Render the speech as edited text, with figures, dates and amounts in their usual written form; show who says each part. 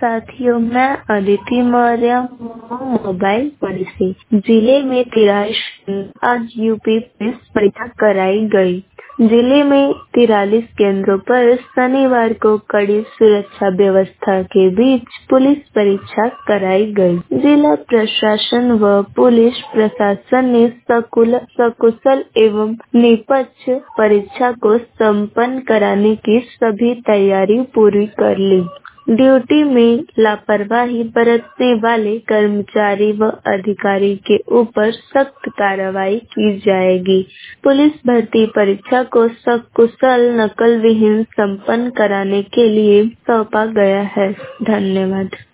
Speaker 1: साथियों, मैं Aditi Maurya mobile policy जिले में 43 आज यूपी पुलिस परीक्षा कराई गई। जिले में 43 केंद्रों पर शनिवार को कड़ी सुरक्षा व्यवस्था के बीच पुलिस परीक्षा कराई गई। जिला प्रशासन व पुलिस प्रशासन ने सकुशल एवं निष्पक्ष परीक्षा को संपन्न कराने की सभी तैयारी पूरी कर ली। ड्यूटी में लापरवाही बरतने वाले कर्मचारी व अधिकारी के ऊपर सख्त कार्रवाई की जाएगी। पुलिस भर्ती परीक्षा को सकुशल नकल विहीन संपन्न कराने के लिए सौंपा गया है। धन्यवाद।